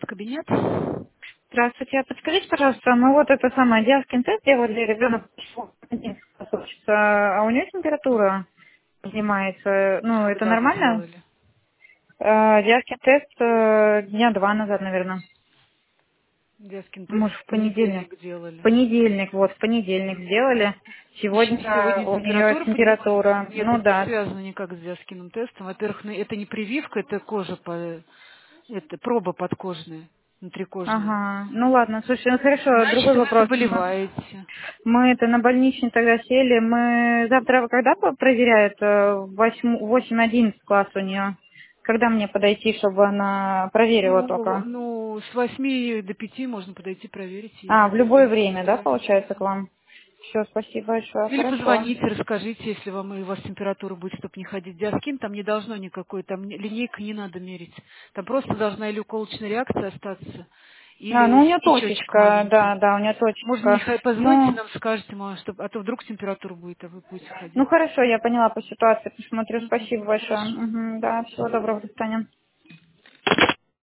Кабинет. Здравствуйте. Подскажите, пожалуйста, мы вот это самое диаскин тест делали, ребенок учится, а у него температура поднимается. Ну, это Когда вы нормально? делали? Диаскин тест дня 2 назад, наверное. Дескин тест Может, в в понедельник. понедельник делали. В понедельник сделали. Сегодня Сегодня у нее температура поднимается? температура. Нет, Ну это не да. связано никак с Дескиным тестом. Во-первых, это не прививка, это кожа, это проба подкожная, внутрикожная. Ага. Ну ладно, слушай, ну хорошо, Значит, другой вы вопрос. заболеваете. Мы это на больничный тогда сели. Мы завтра когда проверяют? 8-11 класс у нее. Когда мне подойти, чтобы она проверила только? Ну, с 8 до 5 можно подойти проверить, А, в если любое будет время, да, ситуация. получается, к Да. вам? Все, спасибо большое, Или хорошо. позвоните, расскажите, если у вас температура будет, чтобы не ходить диаскин, там не должно никакой, там линейка не надо мерить. Там просто должна или уколочная реакция остаться, А, или ну у нее течечек точечка, маленький. да, у нее Можно не точечка. позвоните Ну, нам, скажете, а то вдруг температура будет, а вы будете ну ходить. хорошо, я поняла по ситуации, посмотрю, Мгм. спасибо большое. Хорошо. Мгм, да, всего доброго, до свидания.